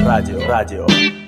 Радио.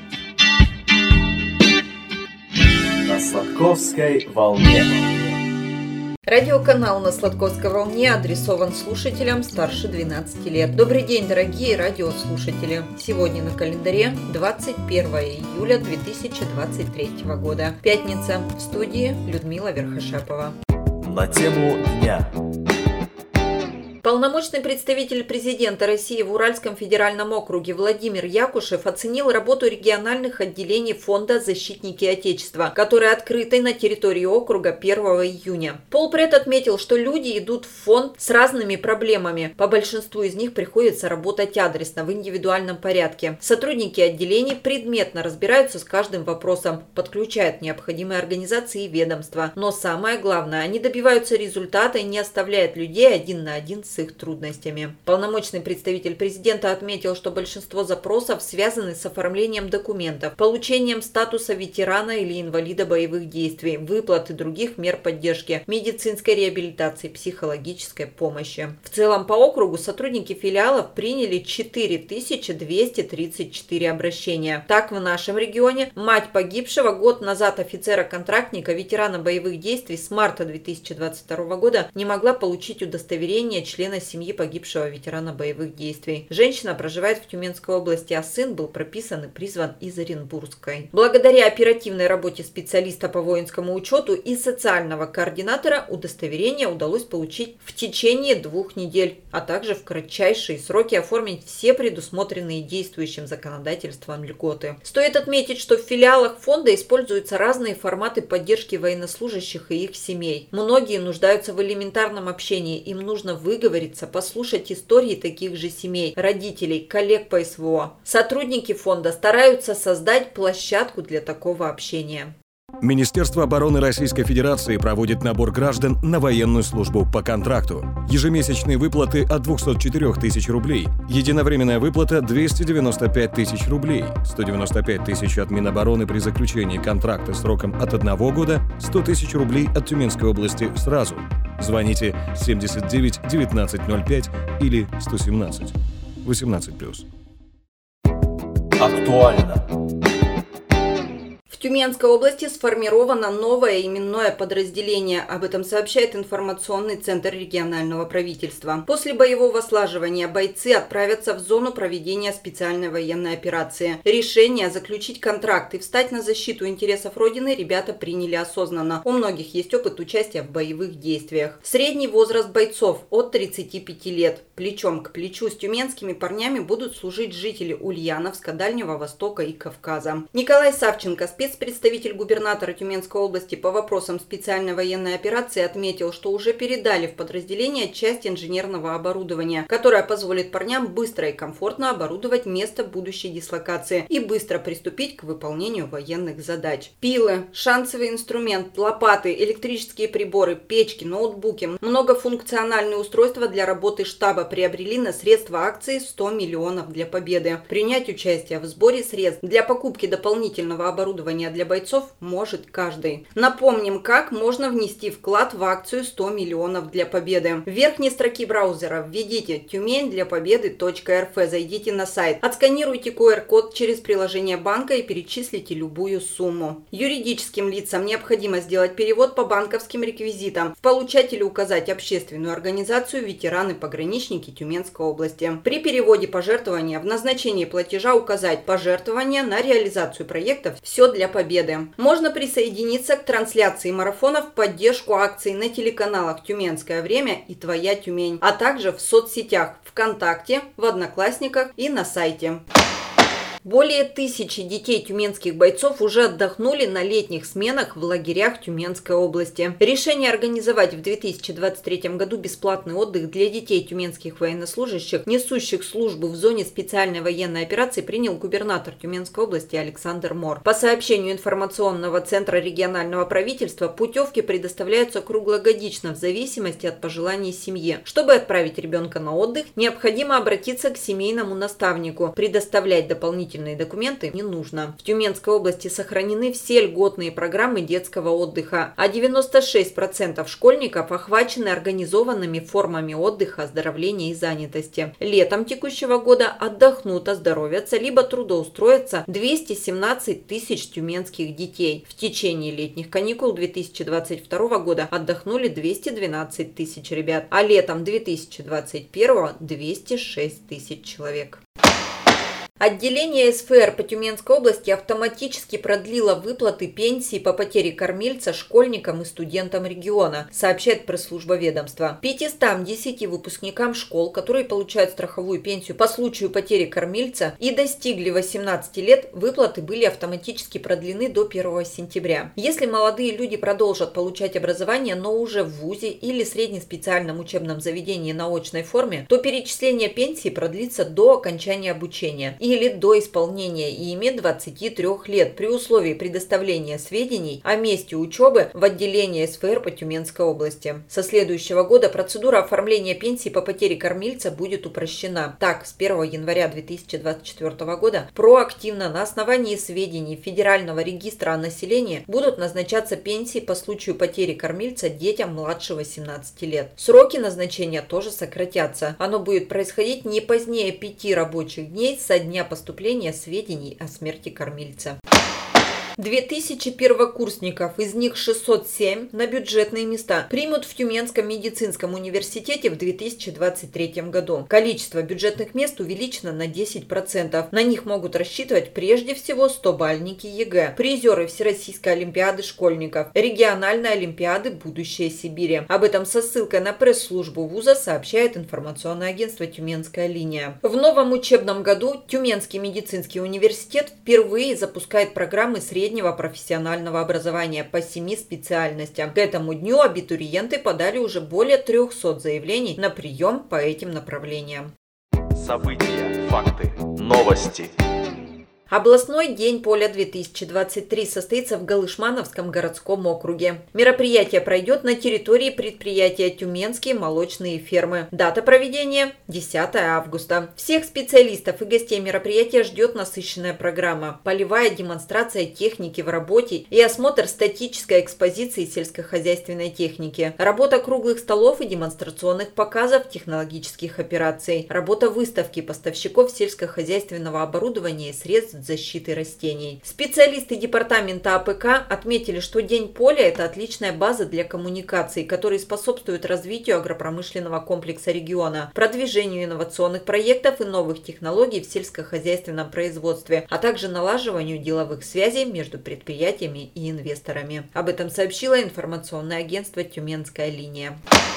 На Сладковской волне. Радиоканал на Сладковской волне адресован слушателям старше 12 лет. Добрый день, дорогие радиослушатели! Сегодня на календаре 21 июля 2023 года. Пятница. В студии Людмила Верхошапова. На тему дня. Полномочный представитель президента России в Уральском федеральном округе Владимир Якушев оценил работу региональных отделений Фонда «Защитники Отечества», которые открыты на территории округа 1 июня. Полпред отметил, что люди идут в фонд с разными проблемами. По большинству из них приходится работать адресно, в индивидуальном порядке. Сотрудники отделений предметно разбираются с каждым вопросом, подключают необходимые организации и ведомства. Но самое главное, они добиваются результата и не оставляют людей один на один с их трудностями. Полномочный представитель президента отметил, что большинство запросов связаны с оформлением документов, получением статуса ветерана или инвалида боевых действий, выплат и других мер поддержки, медицинской реабилитации, психологической помощи. В целом по округу сотрудники филиалов приняли 4234 обращения. Так, в нашем регионе мать погибшего год назад офицера-контрактника, ветерана боевых действий с марта 2022 года не могла получить удостоверение члена семьи погибшего ветерана боевых действий. Женщина проживает в Тюменской области, а сын был прописан и призван из Оренбургской. Благодаря оперативной работе специалиста по воинскому учету и социального координатора удостоверение удалось получить в течение 2 недель, а также в кратчайшие сроки оформить все предусмотренные действующим законодательством льготы. Стоит отметить, что в филиалах фонда используются разные форматы поддержки военнослужащих и их семей. Многие нуждаются в элементарном общении, им нужно выговориться, послушать истории таких же семей, родителей, коллег по СВО. Сотрудники фонда стараются создать площадку для такого общения. Министерство обороны Российской Федерации проводит набор граждан на военную службу по контракту. Ежемесячные выплаты от 204 тысяч рублей, единовременная выплата 295 тысяч рублей, 195 тысяч от Минобороны при заключении контракта сроком от 1 года, 100 тысяч рублей от Тюменской области сразу. Звоните 79 1905 или 117 18+. Актуально. В Тюменской области сформировано новое именное подразделение. Об этом сообщает информационный центр регионального правительства. После боевого слаживания бойцы отправятся в зону проведения специальной военной операции. Решение заключить контракт и встать на защиту интересов Родины ребята приняли осознанно. У многих есть опыт участия в боевых действиях. Средний возраст бойцов от 35 лет. Плечом к плечу с тюменскими парнями будут служить жители Ульяновска, Дальнего Востока и Кавказа. Николай Савченко, спецпредставитель губернатора Тюменской области по вопросам специальной военной операции, отметил, что уже передали в подразделение часть инженерного оборудования, которое позволит парням быстро и комфортно оборудовать место будущей дислокации и быстро приступить к выполнению военных задач. Пилы, шансовый инструмент, лопаты, электрические приборы, печки, ноутбуки, многофункциональные устройства для работы штаба приобрели на средства акции 100 миллионов для победы. Принять участие в сборе средств для покупки дополнительного оборудования для бойцов может каждый. Напомним, как можно внести вклад в акцию 100 миллионов для победы. В верхней строке браузера введите tumenydляпобеды.рф, зайдите на сайт, отсканируйте QR-код через приложение банка и перечислите любую сумму. Юридическим лицам необходимо сделать перевод по банковским реквизитам. В получателе указать общественную организацию «Ветераны-пограничники Тюменской области». При переводе пожертвования в назначении платежа указать пожертвования на реализацию проектов «Все для победы». Можно присоединиться к трансляции марафона в поддержку акций на телеканалах «Тюменское время» и «Твоя Тюмень», а также в соцсетях ВКонтакте, в Одноклассниках и на сайте. Более 1000 детей тюменских бойцов уже отдохнули на летних сменах в лагерях Тюменской области. Решение организовать в 2023 году бесплатный отдых для детей тюменских военнослужащих, несущих службу в зоне специальной военной операции, принял губернатор Тюменской области Александр Мор. По сообщению информационного центра регионального правительства, путевки предоставляются круглогодично в зависимости от пожеланий семьи. Чтобы отправить ребенка на отдых, необходимо обратиться к семейному наставнику, предоставлять дополнительные дополнительные документы не нужно. В Тюменской области сохранены все льготные программы детского отдыха, а 96% школьников охвачены организованными формами отдыха, оздоровления и занятости. Летом текущего года отдохнут, оздоровятся, либо трудоустроятся 217 тысяч тюменских детей. В течение летних каникул 2022 года отдохнули 212 тысяч ребят, а летом 2021 – 206 тысяч человек. Отделение СФР по Тюменской области автоматически продлило выплаты пенсии по потере кормильца школьникам и студентам региона, сообщает пресс-служба ведомства. 510 выпускникам школ, которые получают страховую пенсию по случаю потери кормильца и достигли 18 лет, выплаты были автоматически продлены до 1 сентября. Если молодые люди продолжат получать образование, но уже в вузе или среднеспециальном учебном заведении на очной форме, то перечисление пенсии продлится до окончания обучения или до исполнения ими 23 лет при условии предоставления сведений о месте учебы в отделении СФР по Тюменской области. Со следующего года процедура оформления пенсии по потере кормильца будет упрощена. Так, с 1 января 2024 года проактивно на основании сведений Федерального регистра о населении будут назначаться пенсии по случаю потери кормильца детям младше 18 лет. Сроки назначения тоже сократятся. Оно будет происходить не позднее 5 рабочих дней со дня поступления сведений о смерти кормильца. 2000 первокурсников, из них 607 на бюджетные места, примут в Тюменском медицинском университете в 2023 году. Количество бюджетных мест увеличено на 10%. На них могут рассчитывать прежде всего 100-бальники ЕГЭ, призеры Всероссийской олимпиады школьников, региональной олимпиады «Будущее Сибири». Об этом со ссылкой на пресс-службу вуза сообщает информационное агентство «Тюменская линия». В новом учебном году Тюменский медицинский университет впервые запускает программы среднего профессионального образования по 7 специальностям. К этому дню абитуриенты подали уже более 300 заявлений на прием по этим направлениям. События, факты, новости. Областной день поля 2023 состоится в Галышмановском городском округе. Мероприятие пройдет на территории предприятия «Тюменские молочные фермы». Дата проведения – 10 августа. Всех специалистов и гостей мероприятия ждет насыщенная программа, полевая демонстрация техники в работе и осмотр статической экспозиции сельскохозяйственной техники, работа круглых столов и демонстрационных показов технологических операций, работа выставки поставщиков сельскохозяйственного оборудования и средств защиты растений. Специалисты департамента АПК отметили, что День поля – это отличная база для коммуникаций, которые способствуют развитию агропромышленного комплекса региона, продвижению инновационных проектов и новых технологий в сельскохозяйственном производстве, а также налаживанию деловых связей между предприятиями и инвесторами. Об этом сообщило информационное агентство «Тюменская линия».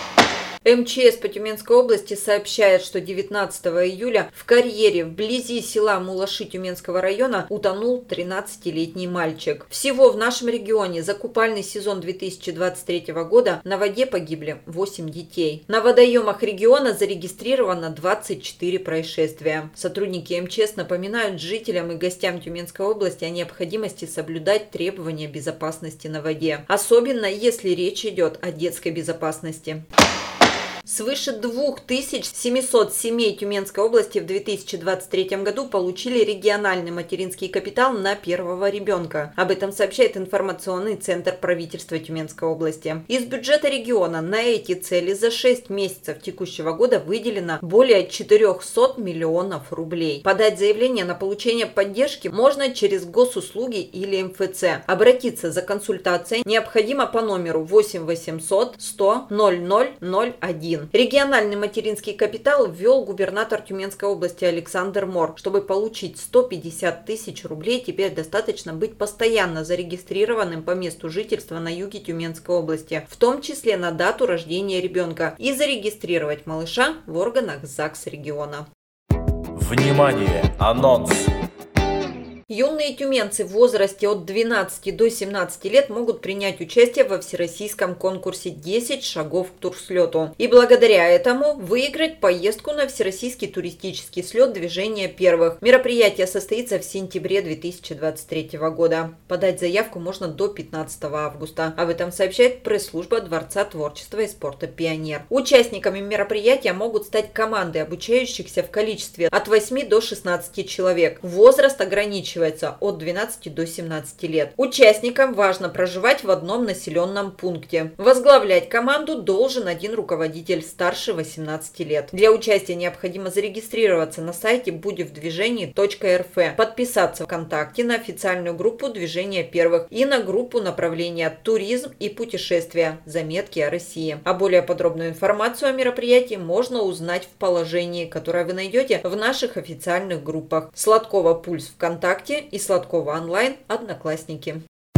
МЧС по Тюменской области сообщает, что 19 июля в карьере вблизи села Мулаши Тюменского района утонул 13-летний мальчик. Всего в нашем регионе за купальный сезон 2023 года на воде погибли 8 детей. На водоемах региона зарегистрировано 24 происшествия. Сотрудники МЧС напоминают жителям и гостям Тюменской области о необходимости соблюдать требования безопасности на воде, особенно если речь идет о детской безопасности. Свыше 2700 семей Тюменской области в 2023 году получили региональный материнский капитал на первого ребенка. Об этом сообщает информационный центр правительства Тюменской области. Из бюджета региона на эти цели за 6 месяцев текущего года выделено более 400 миллионов рублей. Подать заявление на получение поддержки можно через госуслуги или МФЦ. Обратиться за консультацией необходимо по номеру 8 800 100 0001. Региональный материнский капитал ввел губернатор Тюменской области Александр Мор. Чтобы получить 150 тысяч рублей, теперь достаточно быть постоянно зарегистрированным по месту жительства на юге Тюменской области, в том числе на дату рождения ребенка, и зарегистрировать малыша в органах ЗАГС региона. Внимание! Анонс! Юные тюменцы в возрасте от 12 до 17 лет могут принять участие во всероссийском конкурсе «10 шагов к турслету» и благодаря этому выиграть поездку на всероссийский туристический слет «Движение первых». Мероприятие состоится в сентябре 2023 года. Подать заявку можно до 15 августа. Об этом сообщает пресс-служба Дворца творчества и спорта «Пионер». Участниками мероприятия могут стать команды, обучающихся в количестве от 8 до 16 человек. Возраст ограничивается от 12 до 17 лет. Участникам важно проживать в одном населенном пункте. Возглавлять команду должен один руководитель старше 18 лет. Для участия необходимо зарегистрироваться на сайте будевдвижении.рф, подписаться ВКонтакте на официальную группу «Движение первых» и на группу направления «Туризм и путешествия. Заметки о России». А более подробную информацию о мероприятии можно узнать в положении, которое вы найдете в наших официальных группах «Сладкова Пульс» ВКонтакте и «Сладкова онлайн» Одноклассники.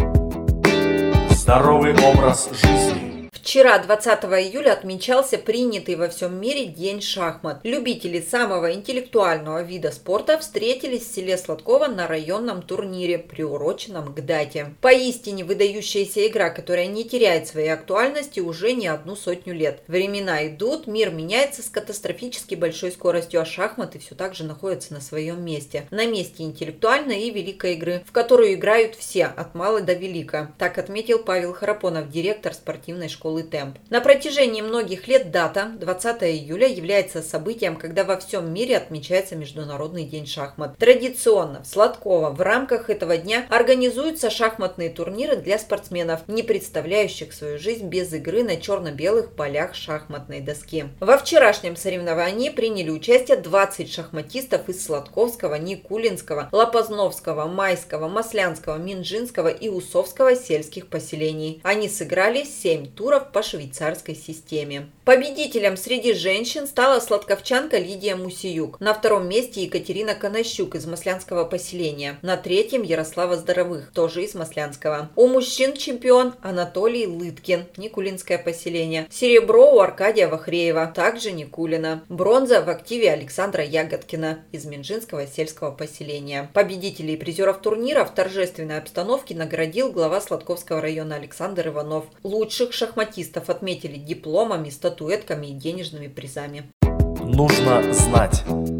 Здоровый образ жизни. Вчера, 20 июля, отмечался принятый во всем мире День шахмат. Любители самого интеллектуального вида спорта встретились в селе Сладково на районном турнире, приуроченном к дате. Поистине выдающаяся игра, которая не теряет своей актуальности уже не одну сотню лет. Времена идут, мир меняется с катастрофически большой скоростью, а шахматы все так же находятся на своем месте. На месте интеллектуальной и великой игры, в которую играют все, от мала до велика. Так отметил Павел Харапонов, директор спортивной школы «Темп». На протяжении многих лет дата 20 июля является событием, когда во всем мире отмечается Международный день шахмат. Традиционно в Сладково в рамках этого дня организуются шахматные турниры для спортсменов, не представляющих свою жизнь без игры на черно-белых полях шахматной доски. Во вчерашнем соревновании приняли участие 20 шахматистов из Сладковского, Никулинского, Лопозновского, Майского, Маслянского, Минжинского и Усовского сельских поселений. Они сыграли 7 туров по швейцарской системе. Победителем среди женщин стала сладковчанка Лидия Мусиюк. На втором месте Екатерина Конощук из Маслянского поселения. На третьем Ярослава Здоровых, тоже из Маслянского. У мужчин чемпион Анатолий Лыткин, Никулинское поселение. Серебро у Аркадия Вахреева, также Никулина. Бронза в активе Александра Ягодкина из Минжинского сельского поселения. Победителей и призеров турнира в торжественной обстановке наградил глава Сладковского района Александр Иванов. Лучших шахматистов отметили дипломами, статуэтками и денежными призами. Нужно знать.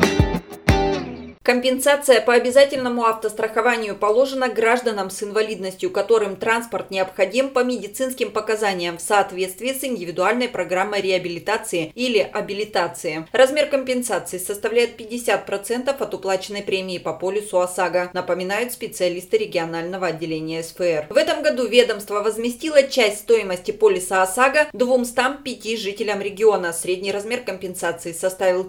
Компенсация по обязательному автострахованию положена гражданам с инвалидностью, которым транспорт необходим по медицинским показаниям в соответствии с индивидуальной программой реабилитации или абилитации. Размер компенсации составляет 50% от уплаченной премии по полису ОСАГО, напоминают специалисты регионального отделения СФР. В этом году ведомство возместило часть стоимости полиса ОСАГО 205 жителям региона. Средний размер компенсации составил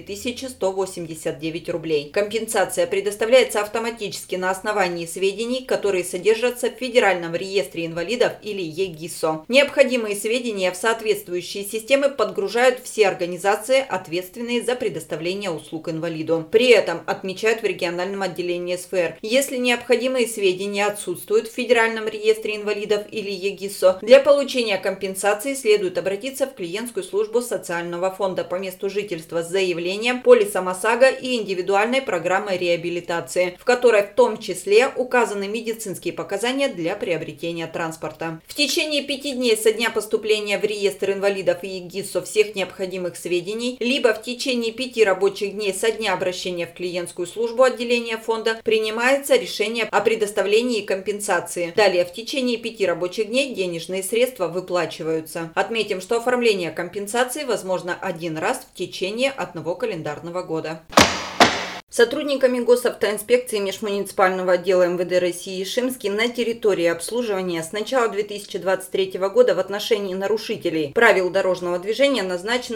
4189 рублей. Компенсация предоставляется автоматически на основании сведений, которые содержатся в Федеральном реестре инвалидов или ЕГИСО. Необходимые сведения в соответствующие системы подгружают все организации, ответственные за предоставление услуг инвалиду. При этом, отмечают в региональном отделении СФР, если необходимые сведения отсутствуют в Федеральном реестре инвалидов или ЕГИСО, для получения компенсации следует обратиться в клиентскую службу социального фонда по месту жительства с заявлением, полисом ОСАГО и индивидуальной программой реабилитации, в которой в том числе указаны медицинские показания для приобретения транспорта. В течение 5 дней со дня поступления в реестр инвалидов и ЕГИСО всех необходимых сведений, либо в течение 5 рабочих дней со дня обращения в клиентскую службу отделения фонда принимается решение о предоставлении компенсации. Далее, в течение 5 рабочих дней денежные средства выплачиваются. Отметим, что оформление компенсации возможно один раз в течение 1 календарного года. Сотрудниками госавтоинспекции межмуниципального отдела МВД России Шимский на территории обслуживания с начала 2023 года в отношении нарушителей правил дорожного движения назначено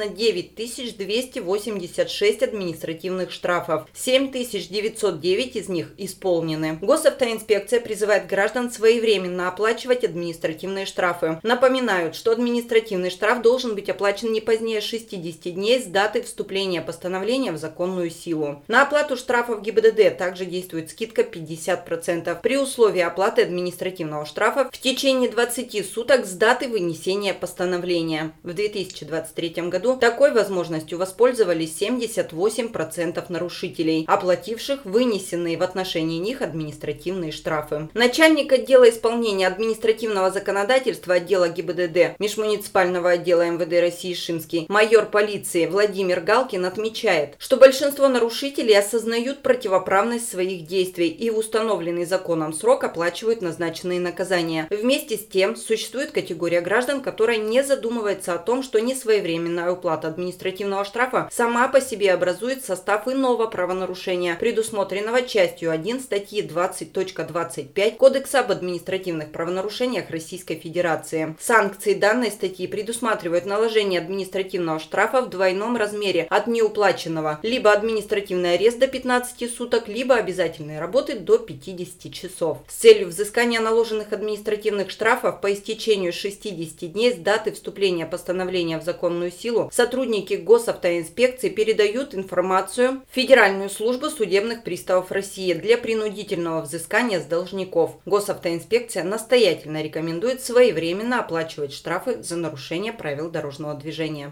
9286 административных штрафов. 7909 из них исполнены. Госавтоинспекция призывает граждан своевременно оплачивать административные штрафы. Напоминают, что административный штраф должен быть оплачен не позднее 60 дней с даты вступления постановления в законную силу. На оплату уплату штрафов ГИБДД также действует скидка 50% при условии оплаты административного штрафа в течение 20 суток с даты вынесения постановления. В 2023 году такой возможностью воспользовались 78% нарушителей, оплативших вынесенные в отношении них административные штрафы. Начальник отдела исполнения административного законодательства отдела ГИБДД межмуниципального отдела МВД России Шимский, майор полиции Владимир Галкин отмечает, что большинство нарушителей осознают противоправность своих действий и в установленный законом срок оплачивают назначенные наказания. Вместе с тем, существует категория граждан, которая не задумывается о том, что несвоевременная уплата административного штрафа сама по себе образует состав иного правонарушения, предусмотренного частью 1 статьи 20.25 Кодекса об административных правонарушениях Российской Федерации. Санкции данной статьи предусматривают наложение административного штрафа в двойном размере от неуплаченного, либо административный арест до 15 суток, либо обязательные работы до 50 часов. С целью взыскания наложенных административных штрафов по истечению 60 дней с даты вступления постановления в законную силу сотрудники госавтоинспекции передают информацию в Федеральную службу судебных приставов России для принудительного взыскания с должников. Госавтоинспекция настоятельно рекомендует своевременно оплачивать штрафы за нарушение правил дорожного движения.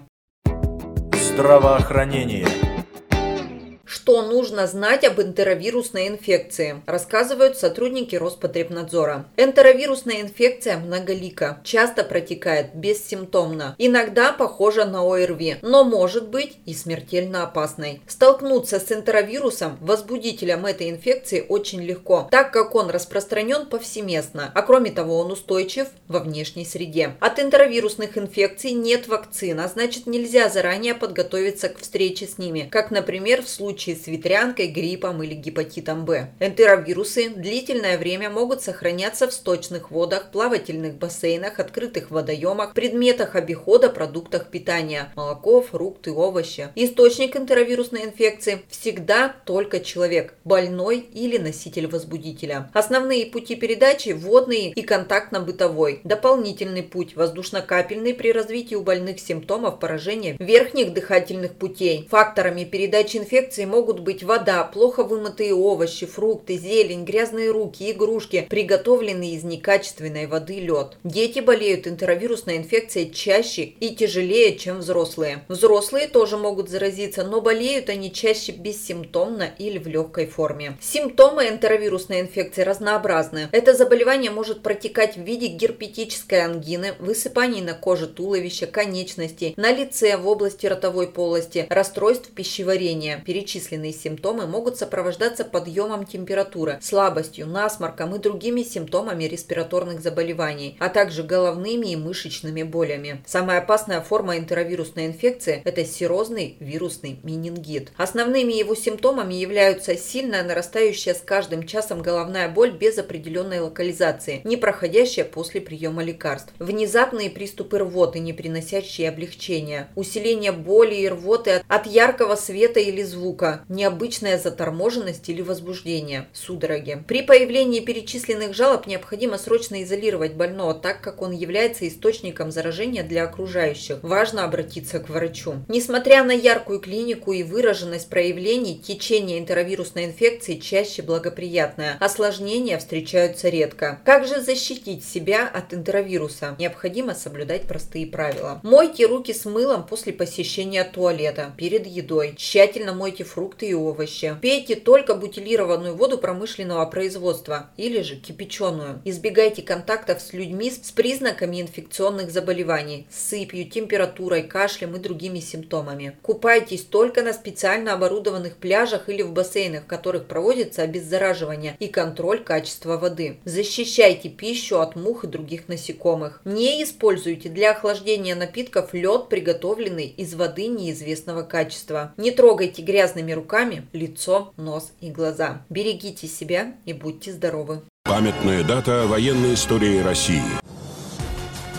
Здравоохранение. Что нужно знать об энтеровирусной инфекции, рассказывают сотрудники Роспотребнадзора. Энтеровирусная инфекция многолика, часто протекает бессимптомно, иногда похожа на ОРВИ, но может быть и смертельно опасной. Столкнуться с энтеровирусом, возбудителем этой инфекции, очень легко, так как он распространен повсеместно, а кроме того он устойчив во внешней среде. От энтеровирусных инфекций нет вакцин, а значит нельзя заранее подготовиться к встрече с ними, как, например, в случае с ветрянкой, гриппом или гепатитом Б. Энтеровирусы длительное время могут сохраняться в сточных водах, плавательных бассейнах, открытых водоемах, предметах обихода, продуктах питания, молоко, фрукты, овощи. Источник энтеровирусной инфекции всегда только человек, больной или носитель возбудителя. Основные пути передачи – водный и контактно-бытовой. Дополнительный путь – воздушно-капельный при развитии у больных симптомов поражения верхних дыхательных путей. Факторами передачи инфекции могут быть вода, плохо вымытые овощи, фрукты, зелень, грязные руки, игрушки, приготовленный из некачественной воды лед. Дети болеют энтеровирусной инфекцией чаще и тяжелее, чем взрослые. Взрослые тоже могут заразиться, но болеют они чаще бессимптомно или в легкой форме. Симптомы энтеровирусной инфекции разнообразны. Это заболевание может протекать в виде герпетической ангины, высыпаний на коже туловища, конечностей, на лице, в области ротовой полости, расстройств пищеварения. Перечисленные симптомы могут сопровождаться подъемом температуры, слабостью, насморком и другими симптомами респираторных заболеваний, а также головными и мышечными болями. Самая опасная форма энтеровирусной инфекции – это серозный вирусный менингит. Основными его симптомами являются сильная нарастающая с каждым часом головная боль без определенной локализации, не проходящая после приема лекарств, внезапные приступы рвоты, не приносящие облегчения, усиление боли и рвоты от яркого света или звука, необычная заторможенность или возбуждение, судороги. При появлении перечисленных жалоб необходимо срочно изолировать больного, так как он является источником заражения для окружающих. Важно обратиться к врачу. Несмотря на яркую клинику и выраженность проявлений, течение энтеровирусной инфекции чаще благоприятное. Осложнения встречаются редко. Как же защитить себя от энтеровируса? Необходимо соблюдать простые правила. Мойте руки с мылом после посещения туалета, перед едой. Тщательно мойте фрукты и овощи. Пейте только бутилированную воду промышленного производства или же кипяченую. Избегайте контактов с людьми с признаками инфекционных заболеваний, с сыпью, температурой, кашлем и другими симптомами. Купайтесь только на специально оборудованных пляжах или в бассейнах, в которых проводится обеззараживание и контроль качества воды. Защищайте пищу от мух и других насекомых. Не используйте для охлаждения напитков лед, приготовленный из воды неизвестного качества. Не трогайте грязными руками лицо, нос и глаза. Берегите себя и будьте здоровы. Памятная дата военной истории России.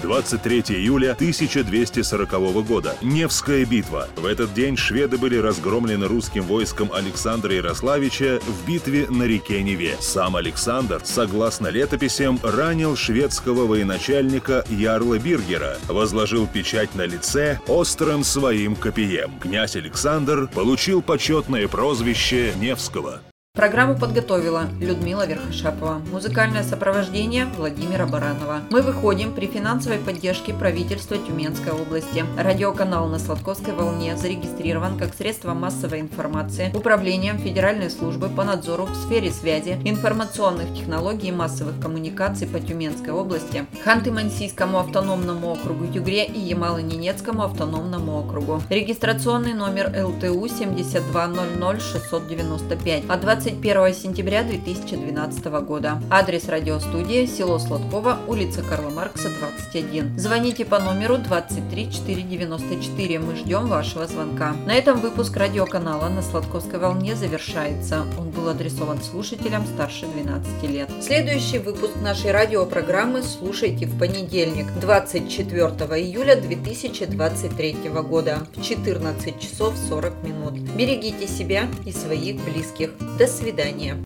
23 июля 1240 года. Невская битва. В этот день шведы были разгромлены русским войском Александра Ярославича в битве на реке Неве. Сам Александр, согласно летописям, ранил шведского военачальника Ярла Биргера, возложил печать на лице острым своим копьем. Князь Александр получил почетное прозвище Невского. Программу подготовила Людмила Верхошапова. Музыкальное сопровождение Владимира Баранова. Мы выходим при финансовой поддержке правительства Тюменской области. Радиоканал на Сладковской волне зарегистрирован как средство массовой информации Управлением Федеральной службы по надзору в сфере связи, информационных технологий и массовых коммуникаций по Тюменской области, Ханты-Мансийскому автономному округу, Югре и Ямало-Ненецкому автономному округу. Регистрационный номер ЛТУ 7200695 от 21 сентября 2012 года. Адрес радиостудии: село Сладково, улица Карла Маркса, 21. Звоните по номеру 23 494. Мы ждем вашего звонка. На этом выпуск радиоканала на Сладковской волне завершается. Он был адресован слушателям старше 12 лет. Следующий выпуск нашей радиопрограммы слушайте в понедельник, 24 июля 2023 года в 14 часов 40 минут. Берегите себя и своих близких. До свидания.